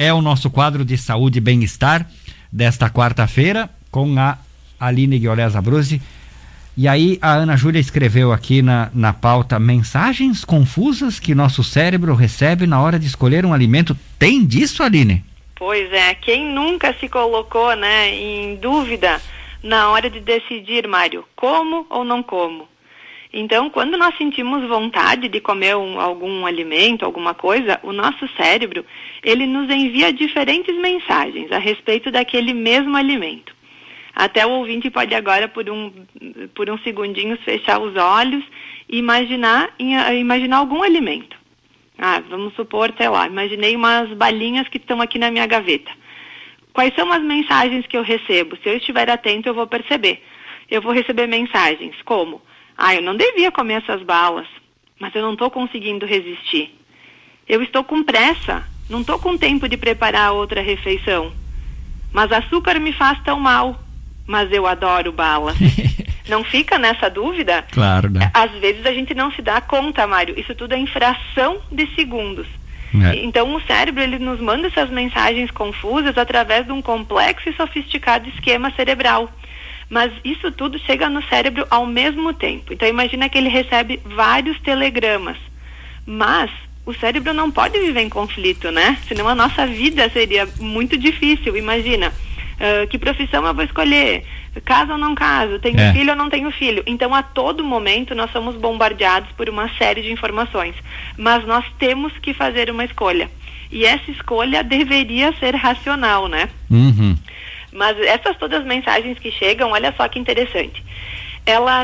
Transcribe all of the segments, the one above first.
é o nosso quadro de saúde e bem-estar desta quarta-feira com a Aline Guiolés Abruzzi. E aí a Ana Júlia escreveu aqui na pauta: mensagens confusas que nosso cérebro recebe na hora de escolher um alimento. Tem disso, Aline? Pois é, quem nunca se colocou, né, em dúvida na hora de decidir, Mário, como ou não como? Então, quando nós sentimos vontade de comer algum alimento, alguma coisa, o nosso cérebro, ele nos envia diferentes mensagens a respeito daquele mesmo alimento. Até o ouvinte pode agora, por um segundinho, fechar os olhos e imaginar algum alimento. Vamos supor, sei lá, imaginei umas balinhas que estão aqui na minha gaveta. Quais são as mensagens que eu recebo? Se eu estiver atento, eu vou perceber. Eu vou receber mensagens como: eu não devia comer essas balas, mas eu não estou conseguindo resistir. Eu estou com pressa, não estou com tempo de preparar outra refeição. Mas açúcar me faz tão mal, mas eu adoro balas. Não fica nessa dúvida? Claro, né? Às vezes a gente não se dá conta, Mário. Isso tudo é em fração de segundos. Então o cérebro, ele nos manda essas mensagens confusas através de um complexo e sofisticado esquema cerebral. Mas isso tudo chega no cérebro ao mesmo tempo. Então imagina que ele recebe vários telegramas. Mas o cérebro não pode viver em conflito, né? Senão a nossa vida seria muito difícil. Imagina, que profissão eu vou escolher? Caso ou não caso? Tenho filho ou não tenho filho? Então a todo momento nós somos bombardeados por uma série de informações. Mas nós temos que fazer uma escolha. E essa escolha deveria ser racional, né? Uhum. Mas essas todas as mensagens que chegam, olha só que interessante. Elas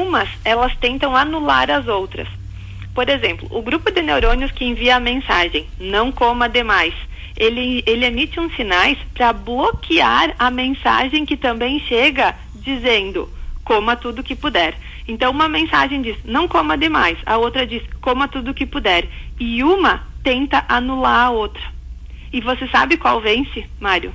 tentam anular as outras. Por exemplo, o grupo de neurônios que envia a mensagem, não coma demais, ele emite uns sinais para bloquear a mensagem que também chega dizendo, coma tudo que puder. Então uma mensagem diz, não coma demais, a outra diz, coma tudo que puder. E uma tenta anular a outra. E você sabe qual vence, Mário?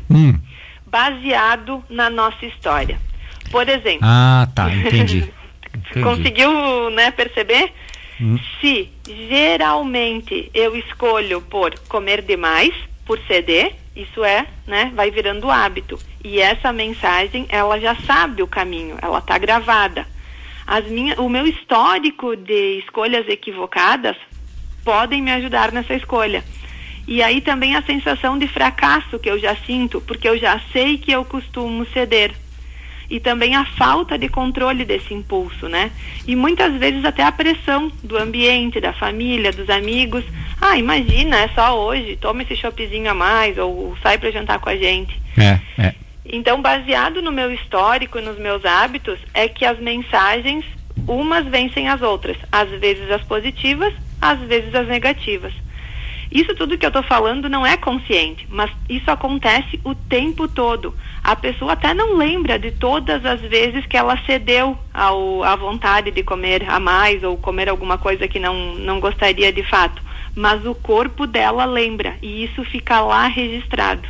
Baseado na nossa história. Por exemplo... entendi. Conseguiu, né, perceber? Se geralmente eu escolho por comer demais, por ceder, isso né, vai virando hábito. E essa mensagem, ela já sabe o caminho, ela está gravada. O meu histórico de escolhas equivocadas podem me ajudar nessa escolha. E aí também a sensação de fracasso que eu já sinto, porque eu já sei que eu costumo ceder. E também a falta de controle desse impulso, né? E muitas vezes até a pressão do ambiente, da família, dos amigos. Imagina, é só hoje, toma esse choppzinho a mais, ou sai para jantar com a gente. Então, baseado no meu histórico e nos meus hábitos, é que as mensagens, umas vencem as outras. Às vezes as positivas, às vezes as negativas. Isso tudo que eu estou falando não é consciente, mas isso acontece o tempo todo. A pessoa até não lembra de todas as vezes que ela cedeu à vontade de comer a mais ou comer alguma coisa que não gostaria de fato. Mas o corpo dela lembra e isso fica lá registrado.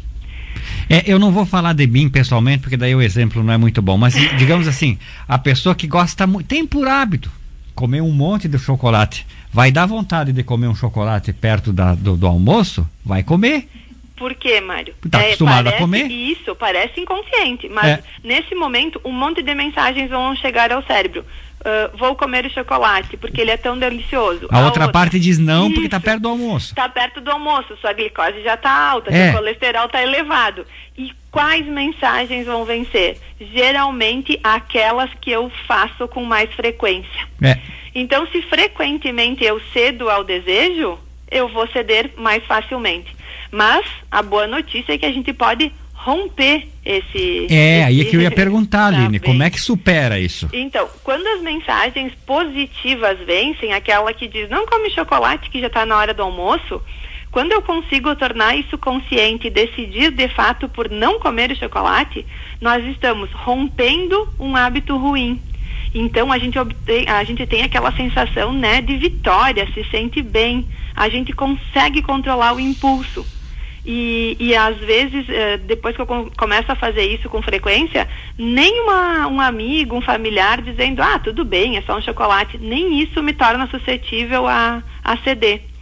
Eu não vou falar de mim pessoalmente, porque daí o exemplo não é muito bom, mas digamos assim, a pessoa que gosta muito, tem por hábito comer um monte de chocolate, vai dar vontade de comer um chocolate perto do almoço, vai comer. Por quê, Mário? Está acostumado a comer? Isso, parece inconsciente, mas nesse momento um monte de mensagens vão chegar ao cérebro. Vou comer o chocolate, porque ele é tão delicioso. A outra parte diz não, porque está perto do almoço. Está perto do almoço, sua glicose já está alta, seu colesterol está elevado. E quais mensagens vão vencer? Geralmente aquelas que eu faço com mais frequência. Então, se frequentemente eu cedo ao desejo, eu vou ceder mais facilmente. Mas a boa notícia é que a gente pode romper aí é que eu ia perguntar, Aline, como é que supera isso? Então, quando as mensagens positivas vencem, aquela que diz, não come chocolate que já está na hora do almoço, quando eu consigo tornar isso consciente e decidir de fato por não comer o chocolate, nós estamos rompendo um hábito ruim. Então a gente tem aquela sensação, né, de vitória, se sente bem, a gente consegue controlar o impulso. E às vezes, depois que eu começo a fazer isso com frequência, nem um amigo, um familiar dizendo, tudo bem, é só um chocolate, nem isso me torna suscetível a ceder.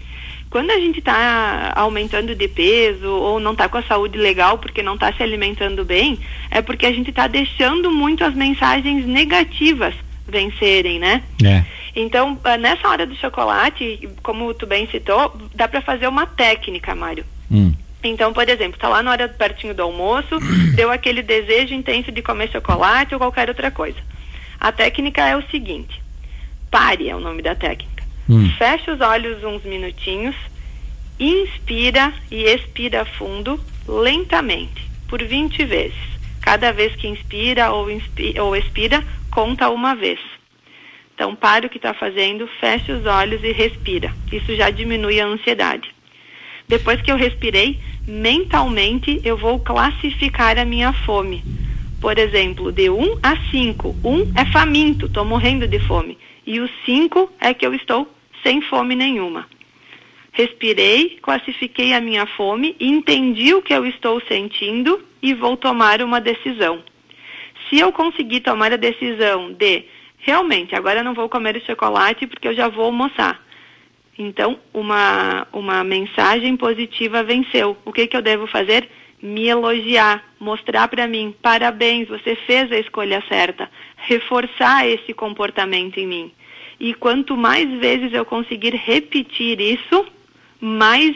Quando a gente está aumentando de peso ou não está com a saúde legal porque não está se alimentando bem, é porque a gente está deixando muito as mensagens negativas vencerem, né? Então, nessa hora do chocolate, como tu bem citou, dá para fazer uma técnica, Mário. Então, por exemplo, tá lá na hora pertinho do almoço, deu aquele desejo intenso de comer chocolate ou qualquer outra coisa. A técnica é o seguinte: pare é o nome da técnica. Fecha os olhos uns minutinhos, inspira e expira fundo, lentamente, por 20 vezes. Cada vez que inspira ou expira, conta uma vez. Então, para o que está fazendo, fecha os olhos e respira. Isso já diminui a ansiedade. Depois que eu respirei, mentalmente eu vou classificar a minha fome. Por exemplo, de 1 a 5. 1 é faminto, estou morrendo de fome. E o 5 é que eu estou sem fome nenhuma. Respirei, classifiquei a minha fome, entendi o que eu estou sentindo e vou tomar uma decisão. Se eu conseguir tomar a decisão de, realmente, agora eu não vou comer o chocolate porque eu já vou almoçar. Então, uma mensagem positiva venceu. O que eu devo fazer? Me elogiar, mostrar para mim, parabéns, você fez a escolha certa. Reforçar esse comportamento em mim. E quanto mais vezes eu conseguir repetir isso, mais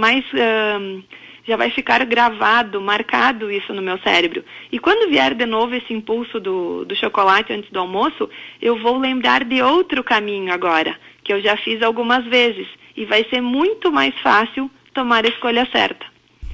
já vai ficar gravado, marcado isso no meu cérebro. E quando vier de novo esse impulso do chocolate antes do almoço, eu vou lembrar de outro caminho agora, que eu já fiz algumas vezes. E vai ser muito mais fácil tomar a escolha certa.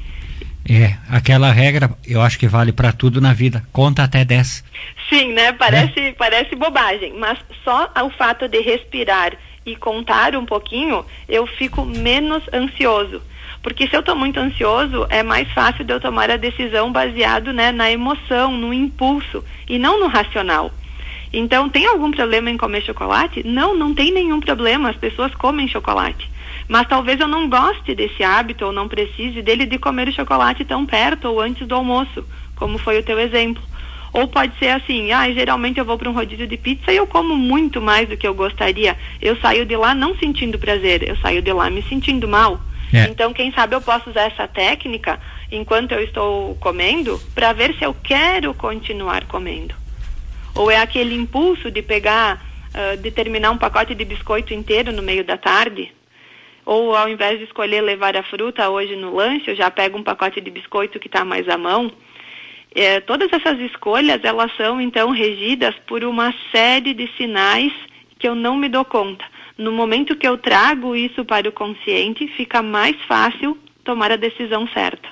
Aquela regra, eu acho que vale para tudo na vida. Conta até 10. Sim, né? Parece bobagem, mas só o fato de respirar e contar um pouquinho, eu fico menos ansioso. Porque se eu estou muito ansioso, é mais fácil de eu tomar a decisão baseado, né, na emoção, no impulso, e não no racional. Então, tem algum problema em comer chocolate? Não tem nenhum problema, as pessoas comem chocolate. Mas talvez eu não goste desse hábito ou não precise dele de comer o chocolate tão perto ou antes do almoço, como foi o teu exemplo. Ou pode ser assim, geralmente eu vou para um rodízio de pizza e eu como muito mais do que eu gostaria. Eu saio de lá não sentindo prazer, eu saio de lá me sentindo mal. Então, quem sabe eu posso usar essa técnica enquanto eu estou comendo para ver se eu quero continuar comendo. Ou é aquele impulso de pegar, de terminar um pacote de biscoito inteiro no meio da tarde. Ou ao invés de escolher levar a fruta hoje no lanche, eu já pego um pacote de biscoito que está mais à mão. Todas essas escolhas, elas são então regidas por uma série de sinais que eu não me dou conta. No momento que eu trago isso para o consciente, fica mais fácil tomar a decisão certa.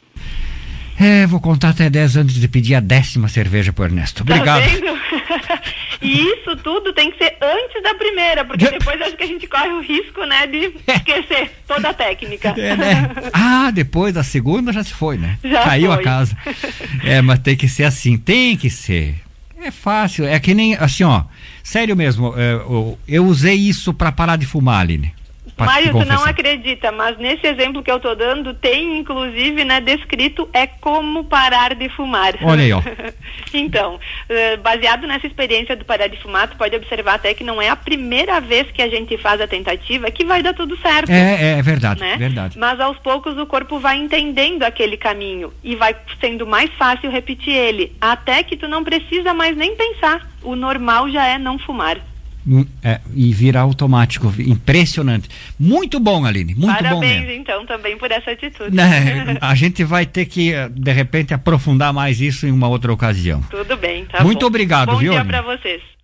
Vou contar até 10 antes de pedir a 10ª cerveja pro Ernesto. Obrigado. Tá vendo? E isso tudo tem que ser antes da primeira, porque depois acho que a gente corre o risco, né, de esquecer toda a técnica. Né? Depois da segunda já se foi, né? Já caiu foi. A casa. Mas tem que ser assim, tem que ser. É fácil, é que nem assim, sério mesmo, eu usei isso para parar de fumar, Aline. Mário, tu não acredita, mas nesse exemplo que eu tô dando, tem inclusive, né, descrito como parar de fumar. Olha aí, ó. Então, baseado nessa experiência do parar de fumar, tu pode observar até que não é a primeira vez que a gente faz a tentativa que vai dar tudo certo. É verdade, né? Verdade. Mas aos poucos o corpo vai entendendo aquele caminho e vai sendo mais fácil repetir ele, até que tu não precisa mais nem pensar. O normal já é não fumar. E virar automático, impressionante. Muito bom, Aline, muito Parabéns, bom mesmo. Então, também por essa atitude. A gente vai ter que, de repente, aprofundar mais isso em uma outra ocasião. Tudo bem, tá muito bom. obrigado, bom viu? Bom dia para vocês.